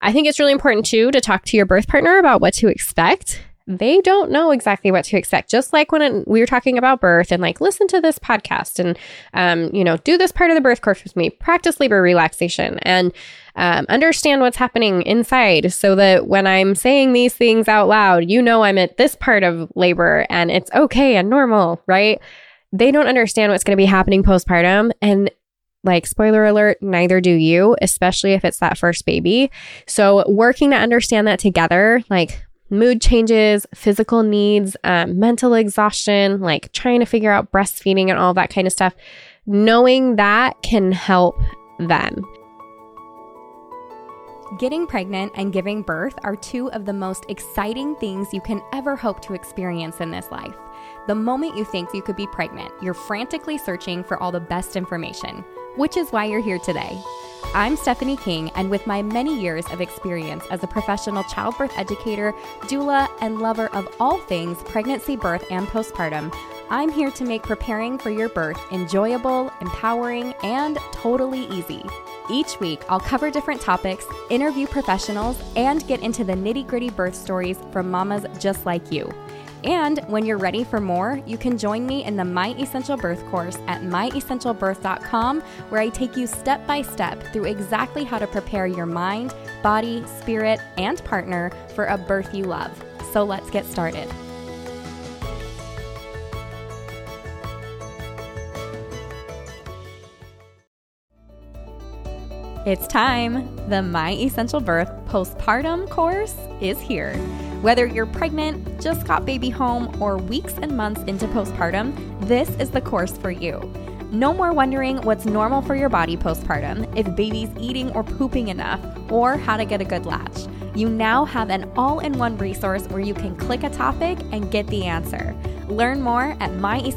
I think it's really important too to talk to your birth partner about what to expect. They don't know exactly what to expect. Just like when we were talking about birth and like, listen to this podcast and, do this part of the birth course with me, practice labor relaxation and understand what's happening inside so that when I'm saying these things out loud, I'm at this part of labor and it's okay and normal, right? They don't understand what's going to be happening postpartum. And like, spoiler alert, neither do you, especially if it's that first baby. So working to understand that together, like mood changes, physical needs, mental exhaustion, like trying to figure out breastfeeding and all that kind of stuff, knowing that can help them. Getting pregnant and giving birth are two of the most exciting things you can ever hope to experience in this life. The moment you think you could be pregnant, you're frantically searching for all the best information, which is why you're here today. I'm Stephanie King, and with my many years of experience as a professional childbirth educator, doula, and lover of all things pregnancy, birth, and postpartum, I'm here to make preparing for your birth enjoyable, empowering, and totally easy. Each week, I'll cover different topics, interview professionals, and get into the nitty-gritty birth stories from mamas just like you. And when you're ready for more, you can join me in the My Essential Birth course at myessentialbirth.com, where I take you step by step through exactly how to prepare your mind, body, spirit, and partner for a birth you love. So let's get started. It's time! The My Essential Birth postpartum course is here. Whether you're pregnant, just got baby home, or weeks and months into postpartum, this is the course for you. No more wondering what's normal for your body postpartum, if baby's eating or pooping enough, or how to get a good latch. You now have an all-in-one resource where you can click a topic and get the answer. Learn more at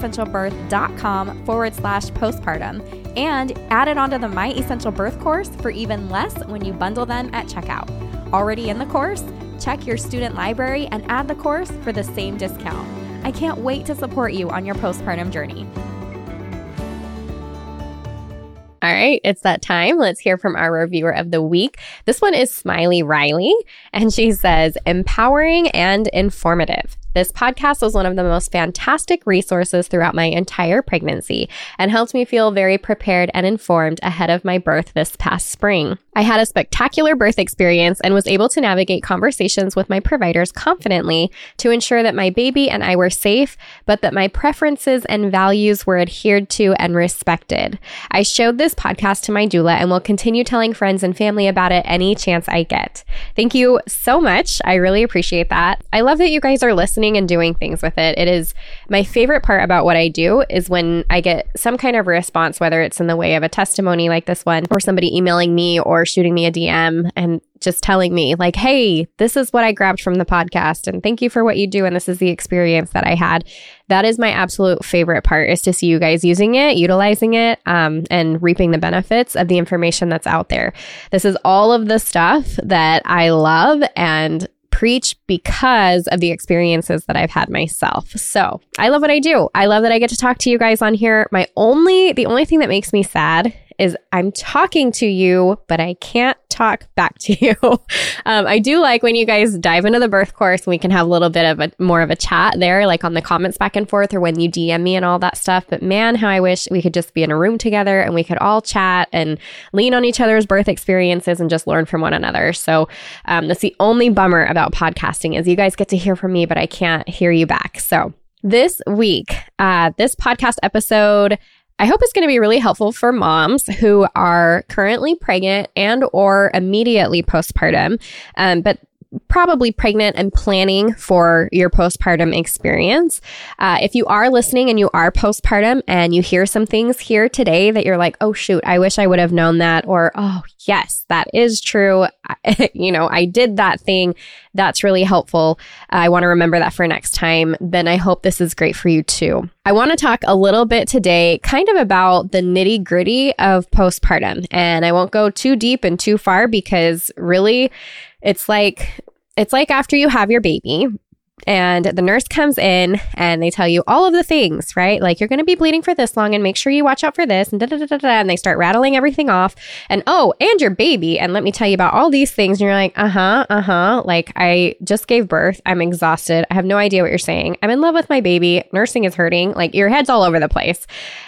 myessentialbirth.com/postpartum and add it onto the My Essential Birth course for even less when you bundle them at checkout. Already in the course? Check your student library and add the course for the same discount. I can't wait to support you on your postpartum journey. All right, it's that time. Let's hear from our reviewer of the week. This one is Smiley Riley, and she says, empowering and informative. This podcast was one of the most fantastic resources throughout my entire pregnancy and helped me feel very prepared and informed ahead of my birth this past spring. I had a spectacular birth experience and was able to navigate conversations with my providers confidently to ensure that my baby and I were safe, but that my preferences and values were adhered to and respected. I showed this podcast to my doula and will continue telling friends and family about it any chance I get. Thank you so much. I really appreciate that. I love that you guys are listening and doing things with it. It is my favorite part about what I do is when I get some kind of response, whether it's in the way of a testimony like this one, or somebody emailing me or shooting me a DM and just telling me like, hey, this is what I grabbed from the podcast and thank you for what you do. And this is the experience that I had. That is my absolute favorite part, is to see you guys using it, utilizing it, and reaping the benefits of the information that's out there. This is all of the stuff that I love and preach because of the experiences that I've had myself. So I love what I do. I love that I get to talk to you guys on here. The only thing that makes me sad is I'm talking to you, but I can't talk back to you. I do like when you guys dive into the birth course and we can have a little bit of more of a chat there, like on the comments back and forth or when you DM me and all that stuff. But man, how I wish we could just be in a room together and we could all chat and lean on each other's birth experiences and just learn from one another. So that's the only bummer about podcasting, is you guys get to hear from me, but I can't hear you back. So this week, this podcast episode, I hope it's going to be really helpful for moms who are currently pregnant and or immediately postpartum, but probably pregnant and planning for your postpartum experience. If you are listening and you are postpartum and you hear some things here today that you're like, oh shoot, I wish I would have known that, or oh yes, that is true. I did that thing. That's really helpful. I want to remember that for next time. Then I hope this is great for you too. I want to talk a little bit today kind of about the nitty gritty of postpartum, and I won't go too deep and too far because really it's like after you have your baby, And the nurse comes in and they tell you all of the things, right? Like, you're going to be bleeding for this long and make sure you watch out for this and and they start rattling everything off. And and your baby. And let me tell you about all these things. And you're like, like, I just gave birth. I'm exhausted. I have no idea what you're saying. I'm in love with my baby. Nursing is hurting. Like, your head's all over the place.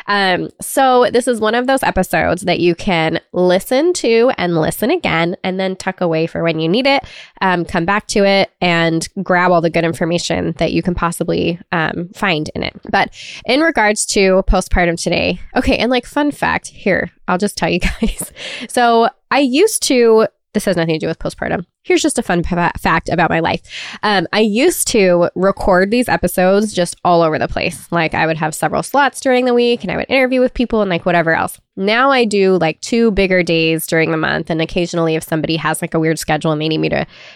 So this is one of those episodes that you can listen to and listen again and then tuck away for when you need it, come back to it and grab all the good information that you can possibly find in it. But in regards to postpartum today, okay, and like, fun fact here, I'll just tell you guys. So I used to, this has nothing to do with postpartum. Here's just a fun fact about my life. I used to record these episodes just all over the place. Like, I would have several slots during the week and I would interview with people and like whatever else. Now I do like 2 bigger days during the month. And occasionally if somebody has like a weird schedule and they need me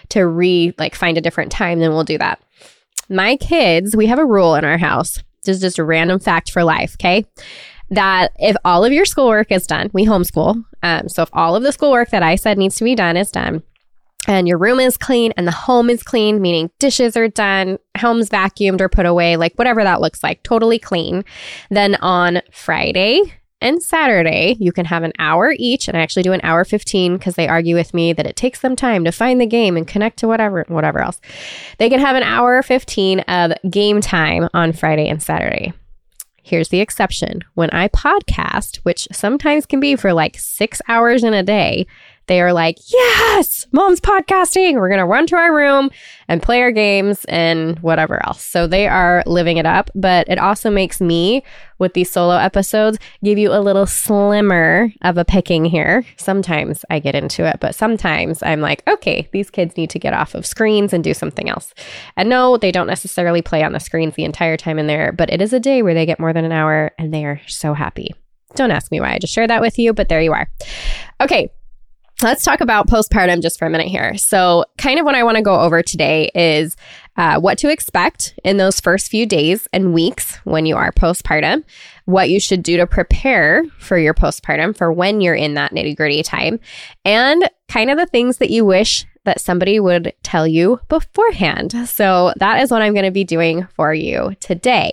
to find a different time, then we'll do that. My kids, we have a rule in our house. This is just a random fact for life, okay? That if all of your schoolwork is done, we homeschool. So if all of the schoolwork that I said needs to be done is done, and your room is clean and the home is clean, meaning dishes are done, home's vacuumed or put away, like whatever that looks like, totally clean, then on Friday and Saturday, you can have an hour each. And I actually do an hour 15 because they argue with me that it takes them time to find the game and connect to whatever else. They can have an hour 15 of game time on Friday and Saturday. Here's the exception. When I podcast, which sometimes can be for like 6 hours in a day, they are like, yes, mom's podcasting. We're going to run to our room and play our games and whatever else. So they are living it up. But it also makes me, with these solo episodes, give you a little slimmer of a picking here. Sometimes I get into it, but sometimes I'm like, okay, these kids need to get off of screens and do something else. And no, they don't necessarily play on the screens the entire time in there, but it is a day where they get more than an hour and they are so happy. Don't ask me why I just shared that with you, but there you are. Okay. Let's talk about postpartum just for a minute here. So kind of what I want to go over today is what to expect in those first few days and weeks when you are postpartum, what you should do to prepare for your postpartum for when you're in that nitty-gritty time, and kind of the things that you wish that somebody would tell you beforehand. So that is what I'm going to be doing for you today.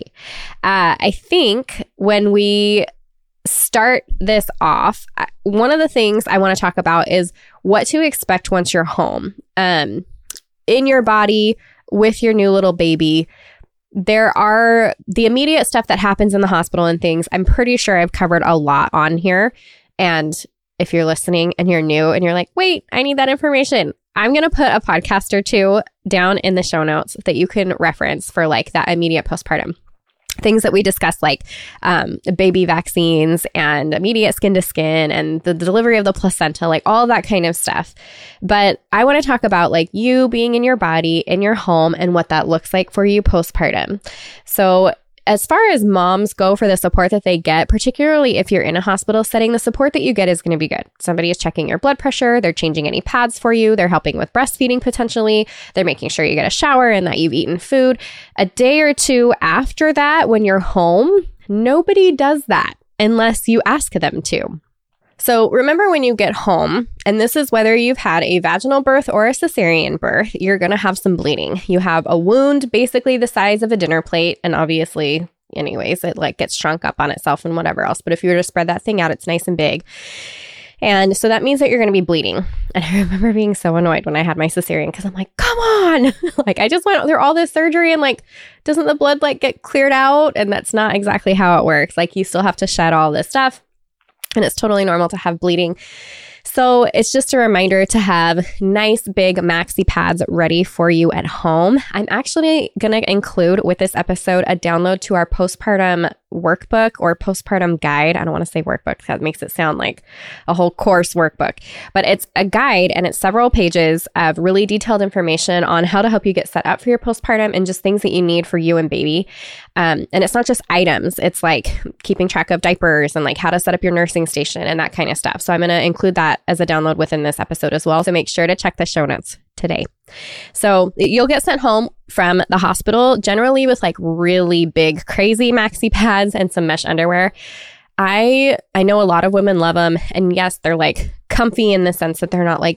I think when we start this off, one of the things I want to talk about is what to expect once you're home, in your body with your new little baby. There are the immediate stuff that happens in the hospital and things. I'm pretty sure I've covered a lot on here. And if you're listening and you're new and you're like, wait, I need that information, I'm going to put a podcast or 2 down in the show notes that you can reference for like that immediate postpartum. Things that we discussed, like baby vaccines and immediate skin to skin and the delivery of the placenta, like all that kind of stuff. But I want to talk about like you being in your body, in your home, and what that looks like for you postpartum. So as far as moms go for the support that they get, particularly if you're in a hospital setting, the support that you get is going to be good. Somebody is checking your blood pressure. They're changing any pads for you. They're helping with breastfeeding potentially. They're making sure you get a shower and that you've eaten food. A day or 2 after that, when you're home, nobody does that unless you ask them to. So remember when you get home, and this is whether you've had a vaginal birth or a cesarean birth, you're going to have some bleeding. You have a wound basically the size of a dinner plate. And obviously, anyways, it like gets shrunk up on itself and whatever else. But if you were to spread that thing out, it's nice and big. And so that means that you're going to be bleeding. And I remember being so annoyed when I had my cesarean because I'm like, come on, like I just went through all this surgery and like, doesn't the blood like get cleared out? And that's not exactly how it works. Like you still have to shed all this stuff. And it's totally normal to have bleeding. So it's just a reminder to have nice big maxi pads ready for you at home. I'm actually going to include with this episode a download to our postpartum workbook or postpartum guide. I don't want to say workbook. That makes it sound like a whole course workbook, but it's a guide and it's several pages of really detailed information on how to help you get set up for your postpartum and just things that you need for you and baby. And it's not just items. It's like keeping track of diapers and like how to set up your nursing station and that kind of stuff. So I'm going to include that as a download within this episode as well. So make sure to check the show notes today. So you'll get sent home from the hospital, generally with like really big, crazy maxi pads and some mesh underwear. I know a lot of women love them. And yes, they're like comfy in the sense that they're not like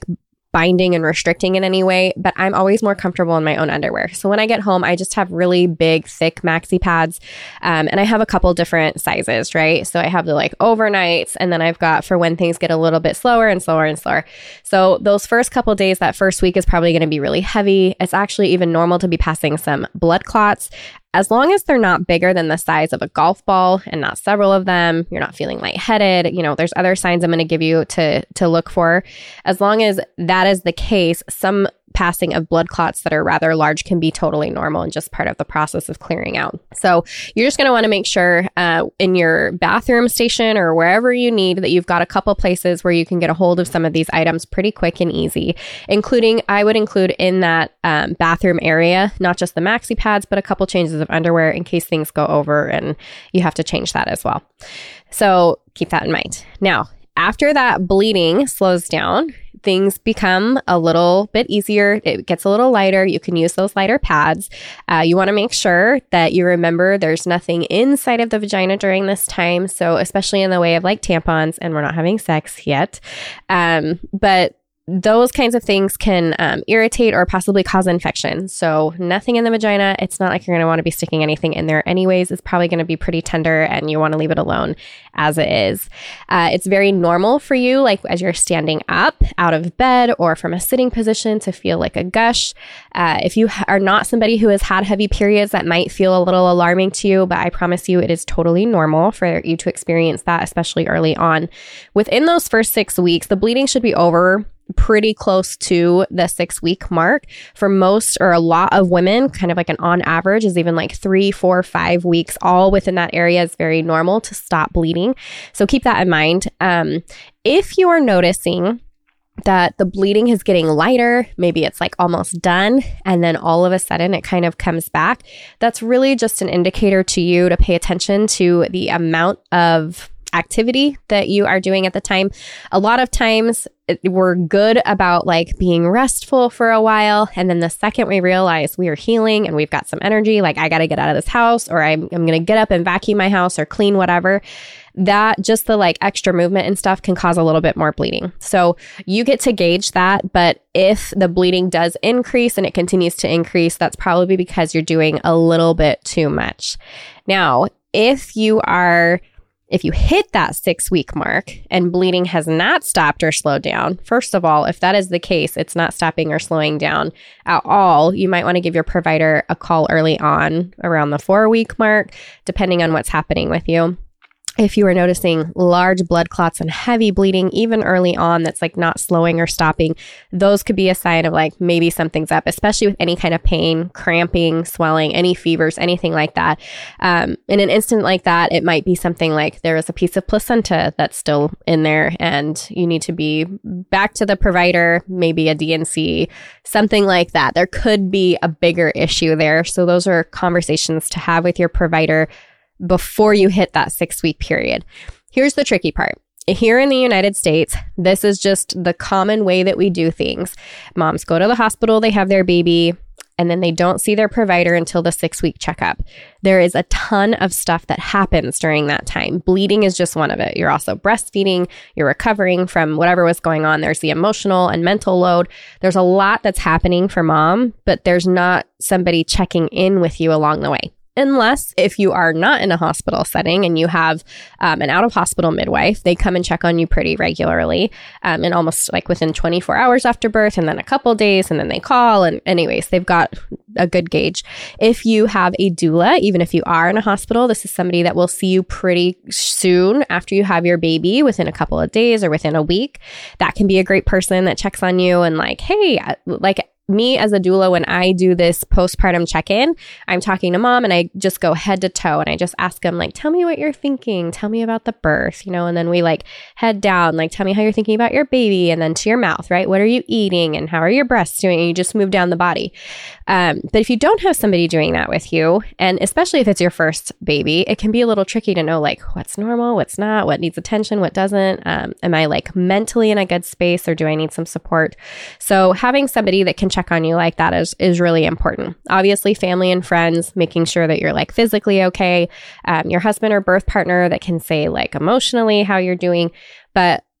binding and restricting in any way, but I'm always more comfortable in my own underwear. So when I get home, I just have really big, thick maxi pads. And I have a couple different sizes, right? So I have the like overnights, and then I've got for when things get a little bit slower and slower and slower. So those first couple days, that first week is probably going to be really heavy. It's actually even normal to be passing some blood clots. As long as they're not bigger than the size of a golf ball and not several of them, you're not feeling lightheaded. There's other signs I'm going to give you to look for. As long as that is the case, some passing of blood clots that are rather large can be totally normal and just part of the process of clearing out. So you're just going to want to make sure in your bathroom station or wherever you need that you've got a couple places where you can get a hold of some of these items pretty quick and easy, including, I would include in that bathroom area, not just the maxi pads, but a couple changes of underwear in case things go over and you have to change that as well. So keep that in mind. Now, after that bleeding slows down, things become a little bit easier. It gets a little lighter. You can use those lighter pads. You want to make sure that you remember there's nothing inside of the vagina during this time. So especially in the way of like tampons, and we're not having sex yet. But those kinds of things can irritate or possibly cause infection. So nothing in the vagina. It's not like you're going to want to be sticking anything in there anyways. It's probably going to be pretty tender and you want to leave it alone as it is. It's very normal for you, like as you're standing up out of bed or from a sitting position, to feel like a gush. If you are not somebody who has had heavy periods, that might feel a little alarming to you, but I promise you it is totally normal for you to experience that, especially early on. Within those first 6 weeks, the bleeding should be over pretty close to the 6-week mark. For most or a lot of women, kind of like an on average is even like 3, 4, 5 weeks, all within that area is very normal to stop bleeding. So keep that in mind. If you are noticing that the bleeding is getting lighter, maybe it's like almost done, and then all of a sudden it kind of comes back, that's really just an indicator to you to pay attention to the amount of activity that you are doing at the time. A lot of times we're good about like being restful for a while. And then the second we realize we are healing and we've got some energy, like I got to get out of this house, or I'm going to get up and vacuum my house or clean whatever, that just the like extra movement and stuff can cause a little bit more bleeding. So you get to gauge that. But if the bleeding does increase and it continues to increase, that's probably because you're doing a little bit too much. Now, if you hit that 6-week mark and bleeding has not stopped or slowed down, first of all, if that is the case, it's not stopping or slowing down at all, you might want to give your provider a call early on around the 4-week mark, depending on what's happening with you. If you are noticing large blood clots and heavy bleeding, even early on, that's like not slowing or stopping, those could be a sign of like maybe something's up, especially with any kind of pain, cramping, swelling, any fevers, anything like that. In an instant like that, it might be something like there is a piece of placenta that's still in there and you need to be back to the provider, maybe a D&C, something like that. There could be a bigger issue there. So those are conversations to have with your provider before you hit that 6-week period. Here's the tricky part. Here in the United States, this is just the common way that we do things. Moms go to the hospital, they have their baby, and then they don't see their provider until the 6-week checkup. There is a ton of stuff that happens during that time. Bleeding is just one of it. You're also breastfeeding, you're recovering from whatever was going on. There's the emotional and mental load. There's a lot that's happening for mom, but there's not somebody checking in with you along the way. Unless if you are not in a hospital setting and you have an out-of-hospital midwife, they come and check on you pretty regularly and almost like within 24 hours after birth, and then a couple days, and then they call. And anyways, they've got a good gauge. If you have a doula, even if you are in a hospital, this is somebody that will see you pretty soon after you have your baby, within a couple of days or within a week. That can be a great person that checks on you and like, hey, like, me as a doula, when I do this postpartum check-in, I'm talking to mom and I just go head to toe and I just ask them like, tell me what you're thinking. Tell me about the birth, and then we like head down, like, tell me how you're thinking about your baby, and then to your mouth, right? What are you eating and how are your breasts doing? And you just move down the body. But if you don't have somebody doing that with you, and especially if it's your first baby, it can be a little tricky to know like what's normal, what's not, what needs attention, what doesn't. Am I like mentally in a good space or do I need some support? So having somebody that can check on you like that is really important. Obviously, family and friends, making sure that you're like physically okay. Your husband or birth partner that can say like emotionally how you're doing. But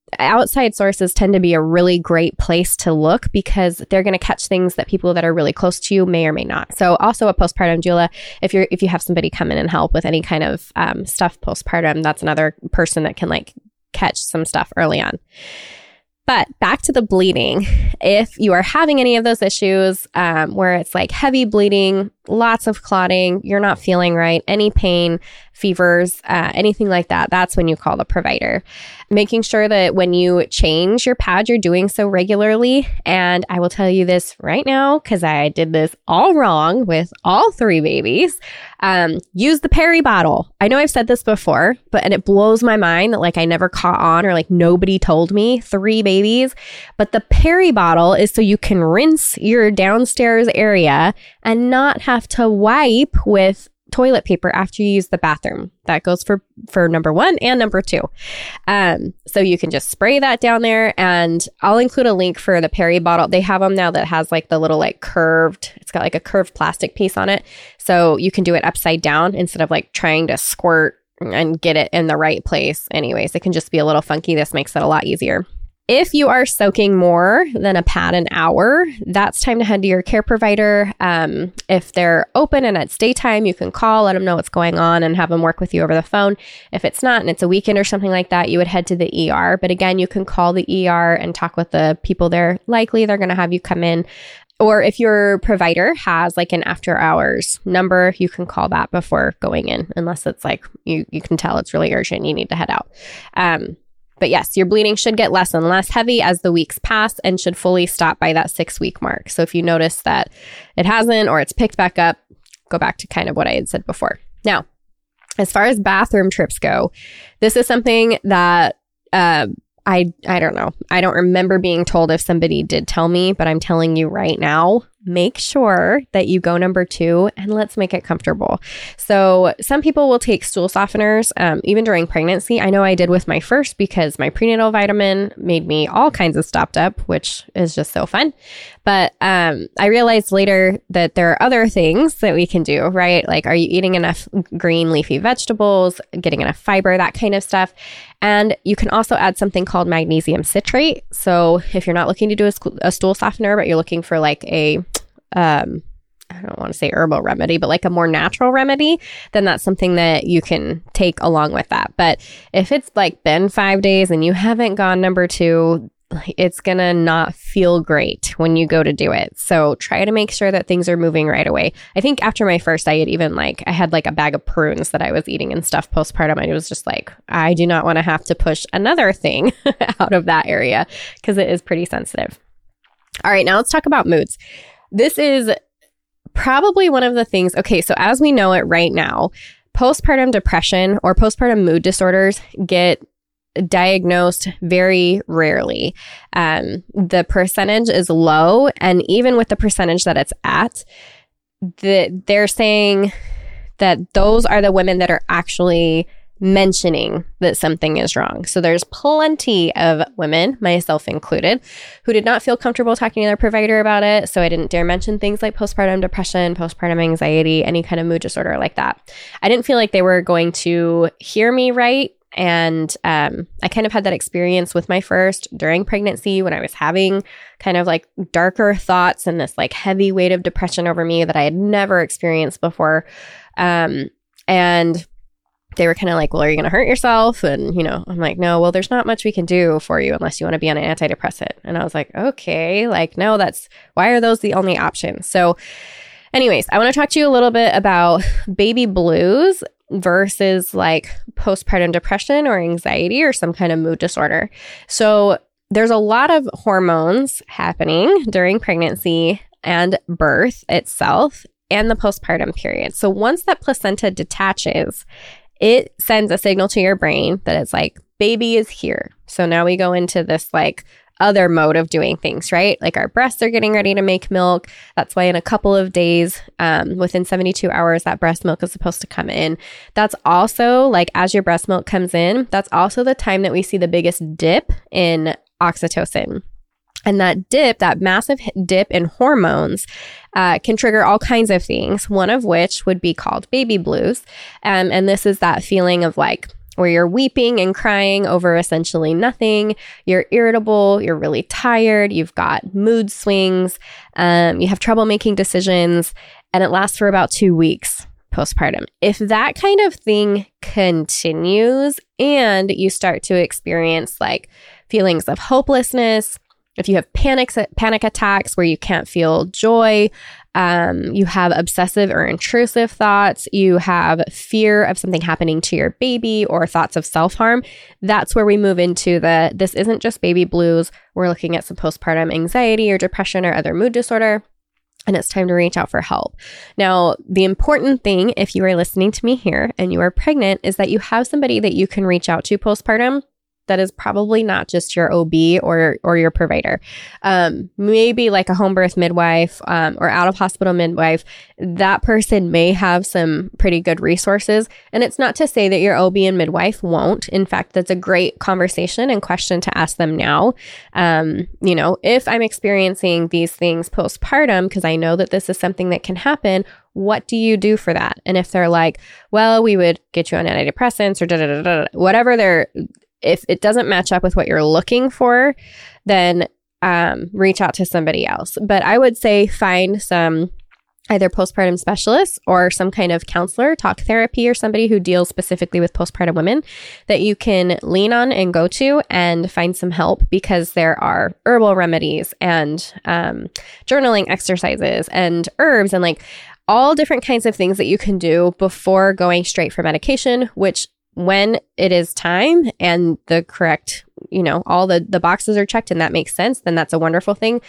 outside sources tend to be a really great place to look because they're going to catch things that people that are really close to you may or may not. So also a postpartum doula, if you have somebody come in and help with any kind of stuff postpartum, that's another person that can like catch some stuff early on. But back to the bleeding, if you are having any of those issues where it's like heavy bleeding, lots of clotting, you're not feeling right, any pain, fevers, anything like that, that's when you call the provider. Making sure that when you change your pad, you're doing so regularly. And I will tell you this right now, because I did this all wrong with all 3 babies. Use the peri bottle. I know I've said this before, and it blows my mind that like I never caught on or like nobody told me 3 babies. But the peri bottle is so you can rinse your downstairs area and not have to wipe with toilet paper after you use the bathroom. That goes for number 1 and number 2. So you can just spray that down there, and I'll include a link for the peri bottle. They have them now that has like the little like curved, it's got like a curved plastic piece on it. So you can do it upside down instead of like trying to squirt and get it in the right place. Anyways, it can just be a little funky. This makes it a lot easier. If you are soaking more than a pad an hour, that's time to head to your care provider. If they're open and it's daytime, you can call, let them know what's going on and have them work with you over the phone. If it's not and it's a weekend or something like that, you would head to the ER. But again, you can call the ER and talk with the people there. Likely they're going to have you come in. Or if your provider has like an after hours number, you can call that before going in, unless it's like you can tell it's really urgent, you need to head out. But yes, your bleeding should get less and less heavy as the weeks pass and should fully stop by that 6-week mark. So if you notice that it hasn't or it's picked back up, go back to kind of what I had said before. Now, as far as bathroom trips go, this is something that I don't know. I don't remember being told if somebody did tell me, but I'm telling you right now, make sure that you go number 2 and let's make it comfortable. So some people will take stool softeners, even during pregnancy. I know I did with my first because my prenatal vitamin made me all kinds of stopped up, which is just so fun. But I realized later that there are other things that we can do, right? Like, are you eating enough green leafy vegetables, getting enough fiber, that kind of stuff. And you can also add something called magnesium citrate. So if you're not looking to do a stool softener, but you're looking for like a I don't want to say herbal remedy, but like a more natural remedy, then that's something that you can take along with that. But if it's like been 5 days and you haven't gone number 2, it's going to not feel great when you go to do it. So try to make sure that things are moving right away. I think after my first, I had like a bag of prunes that I was eating and stuff postpartum. I was just like, I do not want to have to push another thing out of that area because it is pretty sensitive. All right, now let's talk about moods. This is probably one of the things. Okay, so as we know it right now, postpartum depression or postpartum mood disorders get diagnosed very rarely. The percentage is low, and even with the percentage that it's at, they're saying that those are the women that are actually mentioning that something is wrong. So there's plenty of women, myself included, who did not feel comfortable talking to their provider about it. So I didn't dare mention things like postpartum depression, postpartum anxiety, any kind of mood disorder like that. I didn't feel like they were going to hear me right. And I kind of had that experience with my first during pregnancy when I was having kind of like darker thoughts and this like heavy weight of depression over me that I had never experienced before. And they were kind of like, well, are you going to hurt yourself? And, I'm like, no, well, there's not much we can do for you unless you want to be on an antidepressant. And I was like, okay, like, no, why are those the only options? So anyways, I want to talk to you a little bit about baby blues versus like postpartum depression or anxiety or some kind of mood disorder. So there's a lot of hormones happening during pregnancy and birth itself and the postpartum period. So once that placenta detaches, it sends a signal to your brain that it's like, baby is here. So now we go into this like other mode of doing things, right? Like our breasts are getting ready to make milk. That's why in a couple of days, within 72 hours, that breast milk is supposed to come in. That's also like as your breast milk comes in, that's also the time that we see the biggest dip in oxytocin. And that dip, that massive dip in hormones, can trigger all kinds of things, one of which would be called baby blues. And this is that feeling of like where you're weeping and crying over essentially nothing. You're irritable, you're really tired, you've got mood swings, you have trouble making decisions, and it lasts for about 2 weeks postpartum. If that kind of thing continues and you start to experience like feelings of hopelessness, if you have panic attacks where you can't feel joy, you have obsessive or intrusive thoughts, you have fear of something happening to your baby or thoughts of self-harm, that's where we move into this isn't just baby blues. We're looking at some postpartum anxiety or depression or other mood disorder. And it's time to reach out for help. Now, the important thing, if you are listening to me here and you are pregnant, is that you have somebody that you can reach out to postpartum that is probably not just your OB or your provider. Maybe like a home birth midwife or out of hospital midwife. That person may have some pretty good resources. And it's not to say that your OB and midwife won't. In fact, that's a great conversation and question to ask them now. If I'm experiencing these things postpartum, because I know that this is something that can happen, what do you do for that? And if they're like, well, we would get you on antidepressants or whatever if it doesn't match up with what you're looking for, then reach out to somebody else. But I would say find some either postpartum specialists or some kind of counselor, talk therapy, or somebody who deals specifically with postpartum women that you can lean on and go to and find some help, because there are herbal remedies and journaling exercises and herbs and like all different kinds of things that you can do before going straight for medication, which when it is time and the correct, all the boxes are checked and that makes sense, then that's a wonderful thing.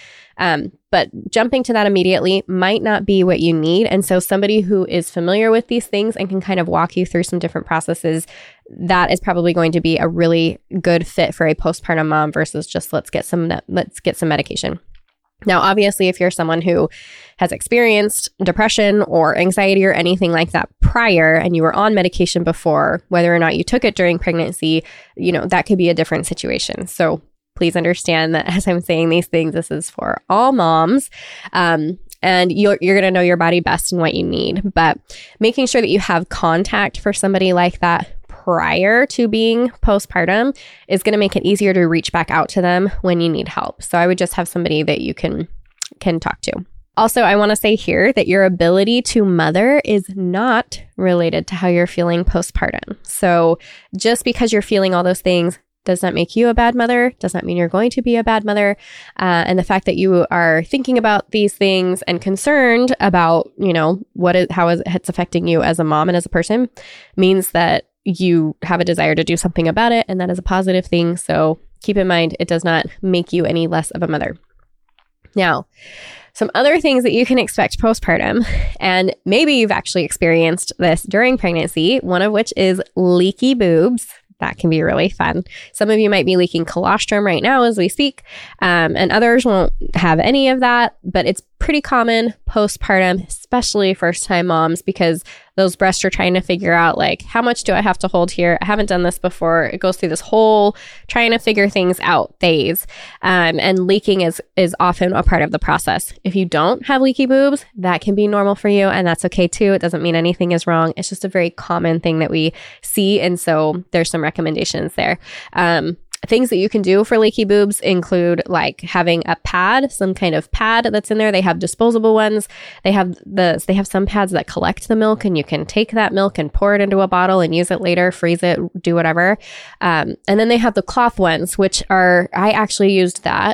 But jumping to that immediately might not be what you need. And so somebody who is familiar with these things and can kind of walk you through some different processes, that is probably going to be a really good fit for a postpartum mom versus just let's get some medication. Now, obviously, if you're someone who has experienced depression or anxiety or anything like that prior and you were on medication before, whether or not you took it during pregnancy, that could be a different situation. So please understand that as I'm saying these things, this is for all moms. And you're going to know your body best and what you need. But making sure that you have contact for somebody like that prior to being postpartum is going to make it easier to reach back out to them when you need help. So I would just have somebody that you can talk to. Also, I want to say here that your ability to mother is not related to how you're feeling postpartum. So just because you're feeling all those things does not make you a bad mother, does not mean you're going to be a bad mother. And the fact that you are thinking about these things and concerned about, how it's affecting you as a mom and as a person means that you have a desire to do something about it. And that is a positive thing. So keep in mind, it does not make you any less of a mother. Now, some other things that you can expect postpartum, and maybe you've actually experienced this during pregnancy, one of which is leaky boobs. That can be really fun. Some of you might be leaking colostrum right now as we speak, and others won't have any of that, but it's pretty common postpartum, especially first-time moms, because those breasts are trying to figure out, like, how much do I have to hold here? I haven't done this before. It goes through this whole trying to figure things out phase, and leaking is often a part of the process. If you don't have leaky boobs, that can be normal for you, and that's okay too. It doesn't mean anything is wrong. It's just a very common thing that we see, and so there's some recommendations there. Things that you can do for leaky boobs include like having a pad, some kind of pad that's in there. They have disposable ones. They have some pads that collect the milk, and you can take that milk and pour it into a bottle and use it later, freeze it, do whatever. And then they have the cloth ones, which I actually used that.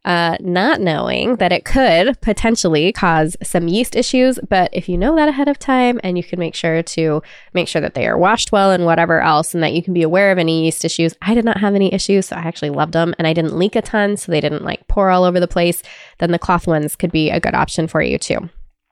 Not knowing that it could potentially cause some yeast issues. But if you know that ahead of time and you can make sure that they are washed well and whatever else, and that you can be aware of any yeast issues. I did not have any issues, so I actually loved them, and I didn't leak a ton, so they didn't like pour all over the place. Then the cloth ones could be a good option for you too.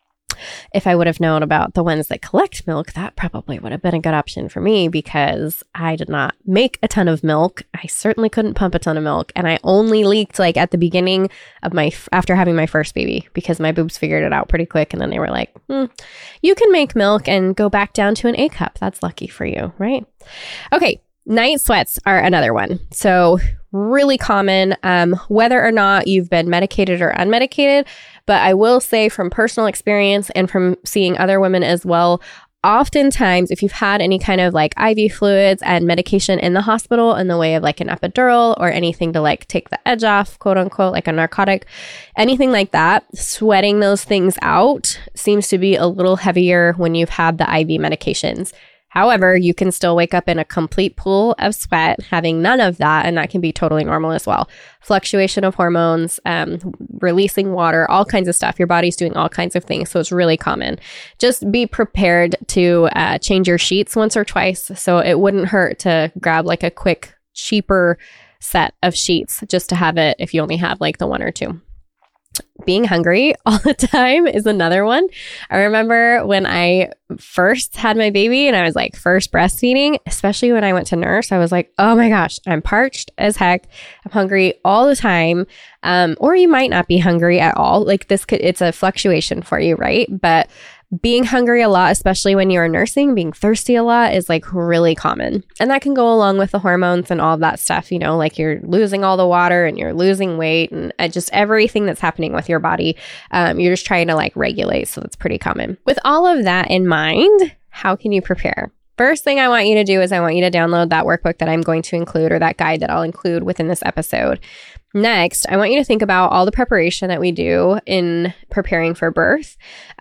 If I would have known about the ones that collect milk, that probably would have been a good option for me, because I did not make a ton of milk. I certainly couldn't pump a ton of milk. And I only leaked like at the beginning of after having my first baby, because my boobs figured it out pretty quick. And then they were like, you can make milk and go back down to an A cup. That's lucky for you, right? Okay. Night sweats are another one. So really common, whether or not you've been medicated or unmedicated. But I will say from personal experience and from seeing other women as well, oftentimes, if you've had any kind of like IV fluids and medication in the hospital in the way of like an epidural or anything to like take the edge off, quote unquote, like a narcotic, anything like that, sweating those things out seems to be a little heavier when you've had the IV medications. However, you can still wake up in a complete pool of sweat, having none of that, and that can be totally normal as well. Fluctuation of hormones, releasing water, all kinds of stuff. Your body's doing all kinds of things, so it's really common. Just be prepared to change your sheets once or twice, so it wouldn't hurt to grab like a quick, cheaper set of sheets just to have it if you only have like the one or two. Being hungry all the time is another one. I remember when I first had my baby and I was like first breastfeeding, especially when I went to nurse, I was like, oh my gosh, I'm parched as heck. I'm hungry all the time. Or you might not be hungry at all. Like it's a fluctuation for you, right? But being hungry a lot, especially when you're nursing, being thirsty a lot is like really common. And that can go along with the hormones and all of that stuff, you know, like you're losing all the water and you're losing weight and just everything that's happening with your body. You're just trying to like regulate. So that's pretty common. With all of that in mind, how can you prepare? First thing I want you to do is I want you to download that workbook that I'm going to include, or that guide that I'll include within this episode. Next, I want you to think about all the preparation that we do in preparing for birth.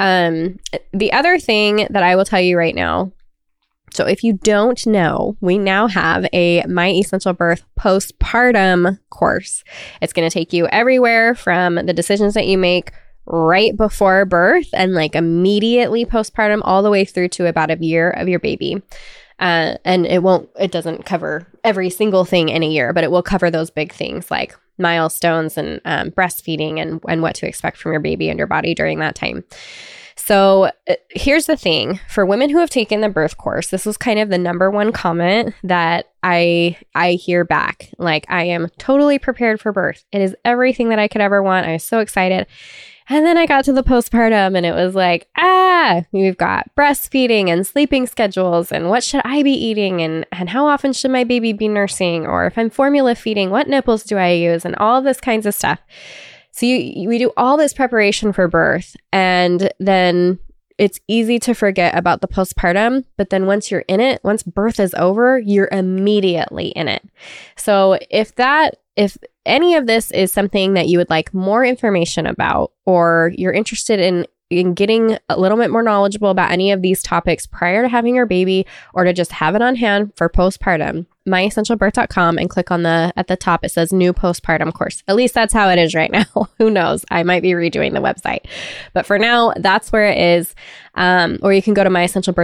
The other thing that I will tell you right now, so if you don't know, we now have a My Essential Birth postpartum course. It's going to take you everywhere from the decisions that you make right before birth and like immediately postpartum all the way through to about a year of your baby. And it doesn't cover every single thing in a year, but it will cover those big things like milestones and breastfeeding and what to expect from your baby and your body during that time. So here's the thing. For women who have taken the birth course, this was kind of the number one comment that I hear back. Like, I am totally prepared for birth. It is everything that I could ever want. I was so excited. And then I got to the postpartum and it was like, we've got breastfeeding and sleeping schedules and what should I be eating and how often should my baby be nursing, or if I'm formula feeding, what nipples do I use, and all this kinds of stuff. So we do all this preparation for birth, and then it's easy to forget about the postpartum, but then once you're in it, once birth is over, you're immediately in it. So if any of this is something that you would like more information about, or you're interested in getting a little bit more knowledgeable about any of these topics prior to having your baby, or to just have it on hand for postpartum, myessentialbirth.com, and click on at the top, it says new postpartum course. At least that's how it is right now. Who knows? I might be redoing the website, but for now, that's where it is. Or you can go to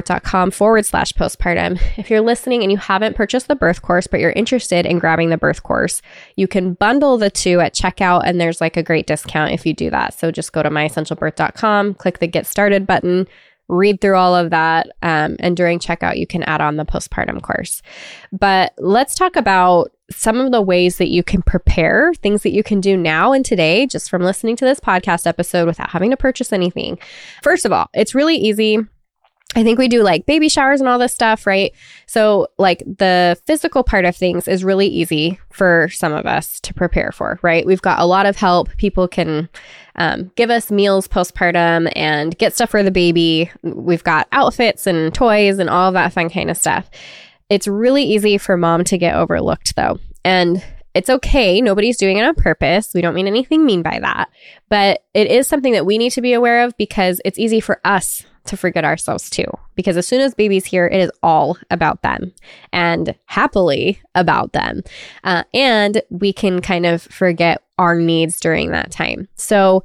myessentialbirth.com/postpartum. If you're listening and you haven't purchased the birth course, but you're interested in grabbing the birth course, you can bundle the two at checkout, and there's like a great discount if you do that. So just go to myessentialbirth.com, click the Get Started button, read through all of that, and during checkout, you can add on the postpartum course. But let's talk about some of the ways that you can prepare, things that you can do now and today, just from listening to this podcast episode without having to purchase anything. First of all, it's really easy. I think we do like baby showers and all this stuff, right? So like the physical part of things is really easy for some of us to prepare for, right? We've got a lot of help. People can give us meals postpartum and get stuff for the baby. We've got outfits and toys and all of that fun kind of stuff. It's really easy for mom to get overlooked though. And it's okay. Nobody's doing it on purpose. We don't mean anything mean by that. But it is something that we need to be aware of, because it's easy for us to forget ourselves too. Because as soon as baby's here, it is all about them, and happily about them. And we can kind of forget our needs during that time. So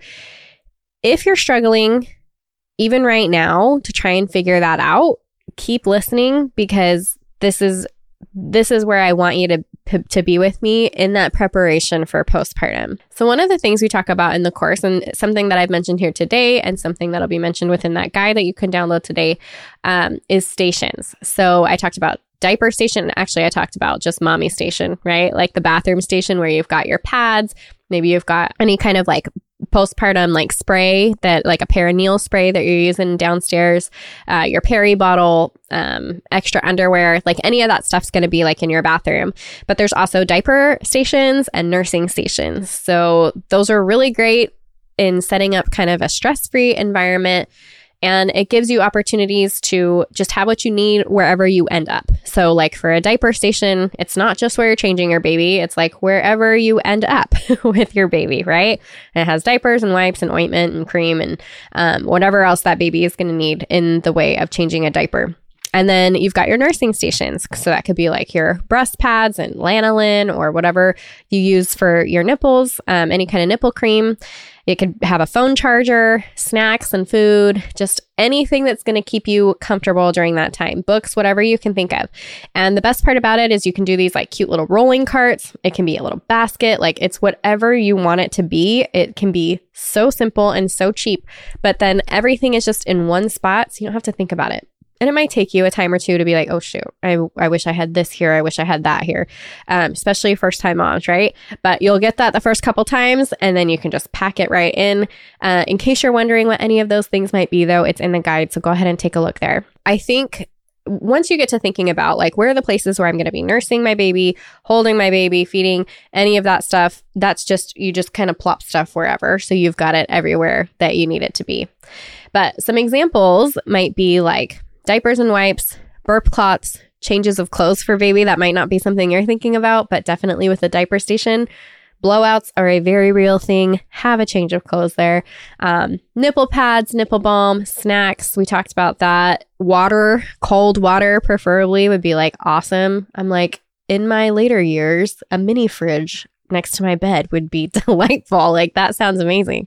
if you're struggling, even right now, to try and figure that out, keep listening, because this is where I want you to be with me in that preparation for postpartum. So one of the things we talk about in the course, and something that I've mentioned here today, and something that'll be mentioned within that guide that you can download today, is stations. So I talked about diaper station. Actually, I talked about just mommy station, right? Like the bathroom station where you've got your pads. Maybe you've got any kind of like postpartum like spray, that like a perineal spray that you're using downstairs, your peri bottle, extra underwear, like any of that stuff's going to be like in your bathroom. But there's also diaper stations and nursing stations. So those are really great in setting up kind of a stress-free environment And it gives you opportunities to just have what you need wherever you end up. So like for a diaper station, it's not just where you're changing your baby. It's like wherever you end up with your baby, right? And it has diapers and wipes and ointment and cream and whatever else that baby is going to need in the way of changing a diaper. And then you've got your nursing stations. So that could be like your breast pads and lanolin or whatever you use for your nipples, any kind of nipple cream. It could have a phone charger, snacks and food, just anything that's going to keep you comfortable during that time. Books, whatever you can think of. And the best part about it is you can do these like cute little rolling carts. It can be a little basket. Like it's whatever you want it to be. It can be so simple and so cheap, but then everything is just in one spot. So you don't have to think about it. And it might take you a time or two to be like, oh, shoot, I wish I had this here. I wish I had that here, especially first time moms, right? But you'll get that the first couple times and then you can just pack it right in. In case you're wondering what any of those things might be, though, it's in the guide. So go ahead and take a look there. I think once you get to thinking about like where are the places where I'm going to be nursing my baby, holding my baby, feeding, any of that stuff, that's just, you just kind of plop stuff wherever. So you've got it everywhere that you need it to be. But some examples might be like diapers and wipes, burp cloths, changes of clothes for baby. That might not be something you're thinking about, but definitely with the diaper station. Blowouts are a very real thing. Have a change of clothes there. Nipple pads, nipple balm, snacks. We talked about that. Water, cold water preferably would be like awesome. I'm like, in my later years, a mini fridge next to my bed would be delightful. Like that sounds amazing.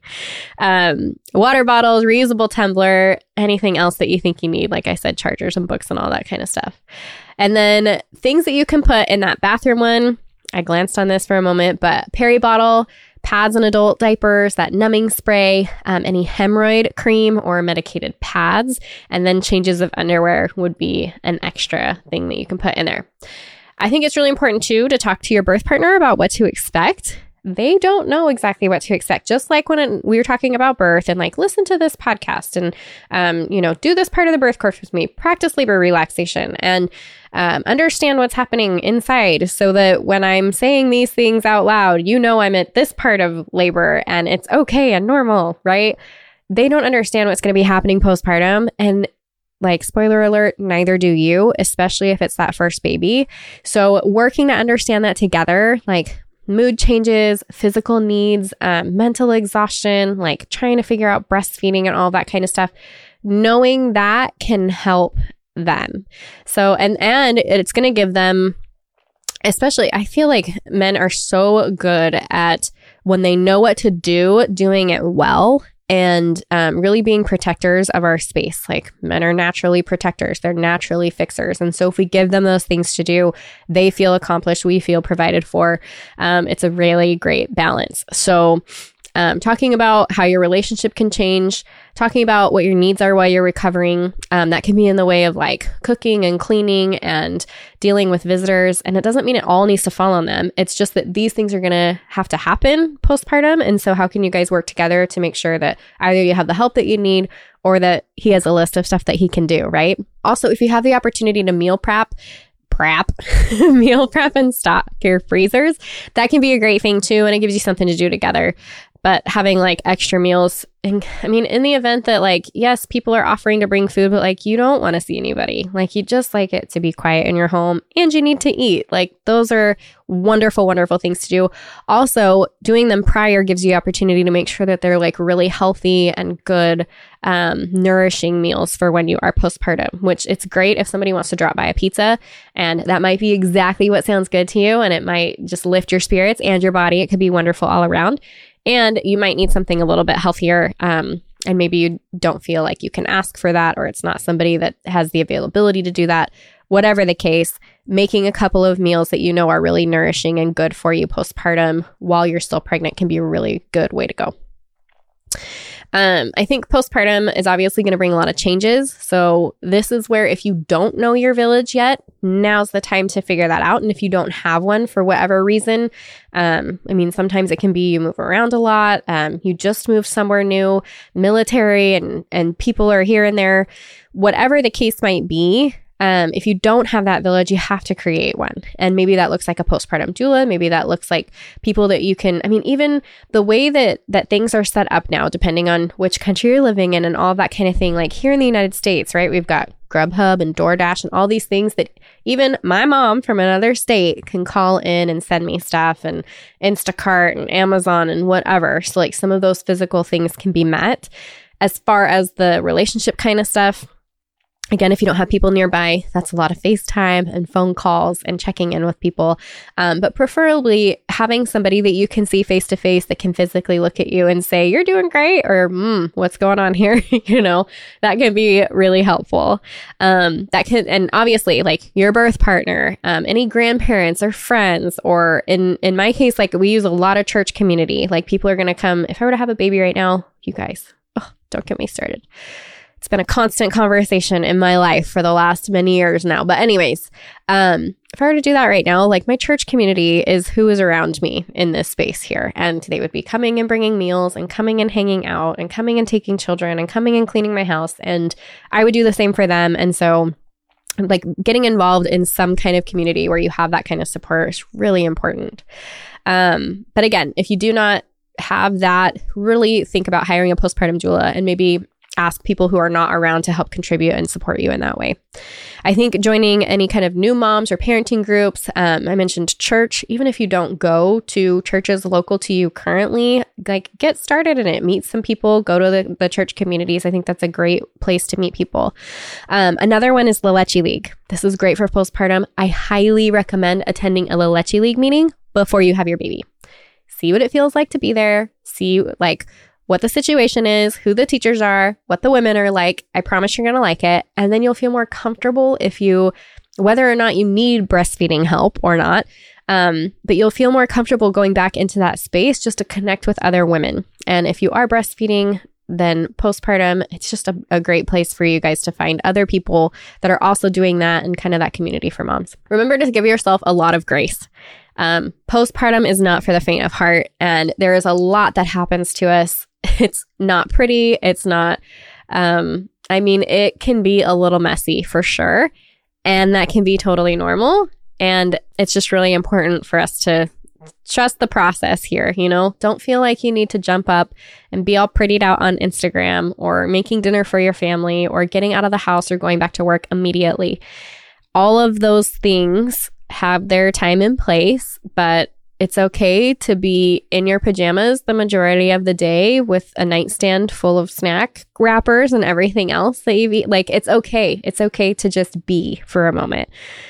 Water bottles, reusable tumbler, anything else that you think you need. Like I said, chargers and books and all that kind of stuff. And then things that you can put in that bathroom one. I glanced on this for a moment, but peri bottle, pads and adult diapers, that numbing spray, any hemorrhoid cream or medicated pads, and then changes of underwear would be an extra thing that you can put in there. I think it's really important too to talk to your birth partner about what to expect. They don't know exactly what to expect. Just like when we were talking about birth and like, listen to this podcast and, do this part of the birth course with me, practice labor relaxation and understand what's happening inside so that when I'm saying these things out loud, I'm at this part of labor and it's okay and normal, right? They don't understand what's going to be happening postpartum. And like, spoiler alert, neither do you, especially if it's that first baby. So working to understand that together, like mood changes, physical needs, mental exhaustion, like trying to figure out breastfeeding and all that kind of stuff, knowing that can help them. So, and it's going to give them, especially, I feel like men are so good at when they know what to do, doing it well. And really being protectors of our space. Like men are naturally protectors. They're naturally fixers. And so if we give them those things to do, they feel accomplished. We feel provided for. It's a really great balance. So talking about how your relationship can change, talking about what your needs are while you're recovering. That can be in the way of like cooking and cleaning and dealing with visitors. And it doesn't mean it all needs to fall on them. It's just that these things are going to have to happen postpartum. And so how can you guys work together to make sure that either you have the help that you need or that he has a list of stuff that he can do, right? Also, if you have the opportunity to meal prep and stock your freezers, that can be a great thing too. And it gives you something to do together. But having like extra meals, and I mean, in the event that like, yes, people are offering to bring food, but like you don't want to see anybody, like you just like it to be quiet in your home and you need to eat. Like those are wonderful, wonderful things to do. Also, doing them prior gives you opportunity to make sure that they're like really healthy and good, nourishing meals for when you are postpartum, which it's great if somebody wants to drop by a pizza and that might be exactly what sounds good to you. And it might just lift your spirits and your body. It could be wonderful all around. And you might need something a little bit healthier. And maybe you don't feel like you can ask for that, or it's not somebody that has the availability to do that. Whatever the case, making a couple of meals that are really nourishing and good for you postpartum while you're still pregnant can be a really good way to go. I think postpartum is obviously going to bring a lot of changes. So this is where if you don't know your village yet, now's the time to figure that out. And if you don't have one for whatever reason, sometimes it can be you move around a lot. You just moved somewhere new, military and people are here and there. Whatever the case might be, If you don't have that village, you have to create one. And maybe that looks like a postpartum doula. Maybe that looks like people that you can, even the way that things are set up now, depending on which country you're living in and all that kind of thing. Like here in the United States, right? We've got Grubhub and DoorDash and all these things that even my mom from another state can call in and send me stuff, and Instacart and Amazon and whatever. So like some of those physical things can be met. As far as the relationship kind of stuff, again, if you don't have people nearby, that's a lot of FaceTime and phone calls and checking in with people. But preferably having somebody that you can see face to face that can physically look at you and say, you're doing great, or what's going on here? That can be really helpful. And obviously like your birth partner, any grandparents or friends, or in my case, like we use a lot of church community. Like people are going to come. If I were to have a baby right now, you guys, don't get me started. It's been a constant conversation in my life for the last many years now. But anyways, if I were to do that right now, like my church community is who is around me in this space here. And they would be coming and bringing meals and coming and hanging out and coming and taking children and coming and cleaning my house. And I would do the same for them. And so like getting involved in some kind of community where you have that kind of support is really important. But again, if you do not have that, really think about hiring a postpartum doula and maybe ask people who are not around to help contribute and support you in that way. I think joining any kind of new moms or parenting groups, I mentioned church, even if you don't go to churches local to you currently, like get started in it, meet some people, go to the church communities. I think that's a great place to meet people. Another one is La Leche League. This is great for postpartum. I highly recommend attending a La Leche League meeting before you have your baby. See what it feels like to be there. See like what the situation is, who the teachers are, what the women are like. I promise you're going to like it. And then you'll feel more comfortable whether or not you need breastfeeding help or not. But you'll feel more comfortable going back into that space just to connect with other women. And if you are breastfeeding, then postpartum, it's just a great place for you guys to find other people that are also doing that and kind of that community for moms. Remember to give yourself a lot of grace. Postpartum is not for the faint of heart, and there is a lot that happens to us. It's not pretty. It's not, it can be a little messy for sure. And that can be totally normal. And it's just really important for us to trust the process here. Don't feel like you need to jump up and be all prettied out on Instagram or making dinner for your family or getting out of the house or going back to work immediately. All of those things have their time and place, but it's okay to be in your pajamas the majority of the day with a nightstand full of snack wrappers and everything else that you've eaten. Like, it's okay. It's okay to just be for a moment.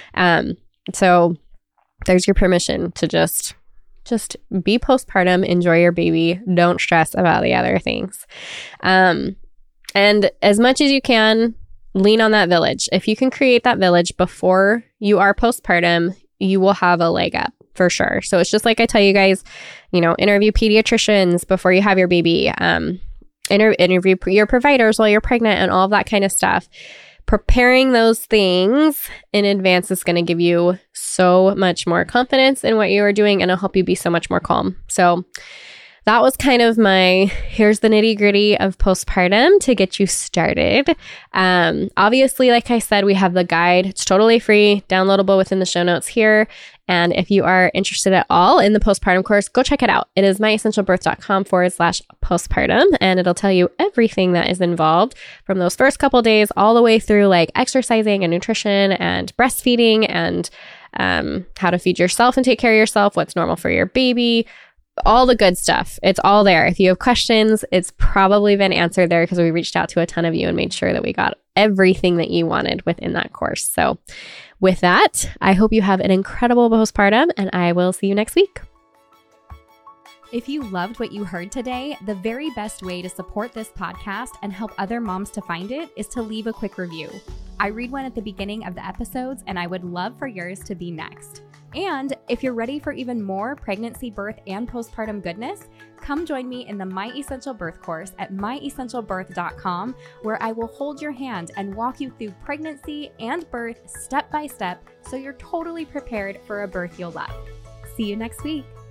So there's your permission to just be postpartum, enjoy your baby. Don't stress about the other things. And as much as you can, lean on that village. If you can create that village before you are postpartum, you will have a leg up. For sure. So it's just like I tell you guys, interview pediatricians before you have your baby, interview your providers while you're pregnant and all of that kind of stuff. Preparing those things in advance is going to give you so much more confidence in what you are doing, and it'll help you be so much more calm. So that was kind of here's the nitty gritty of postpartum to get you started. Obviously, like I said, we have the guide. It's totally free, downloadable within the show notes here. And if you are interested at all in the postpartum course, go check it out. It is myessentialbirth.com/postpartum, and it'll tell you everything that is involved from those first couple days all the way through like exercising and nutrition and breastfeeding and how to feed yourself and take care of yourself, what's normal for your baby, all the good stuff. It's all there. If you have questions, it's probably been answered there because we reached out to a ton of you and made sure that we got everything that you wanted within that course. So with that, I hope you have an incredible postpartum, and I will see you next week. If you loved what you heard today, the very best way to support this podcast and help other moms to find it is to leave a quick review. I read one at the beginning of the episodes, and I would love for yours to be next. And if you're ready for even more pregnancy, birth, and postpartum goodness, come join me in the My Essential Birth course at myessentialbirth.com, where I will hold your hand and walk you through pregnancy and birth step by step so you're totally prepared for a birth you'll love. See you next week.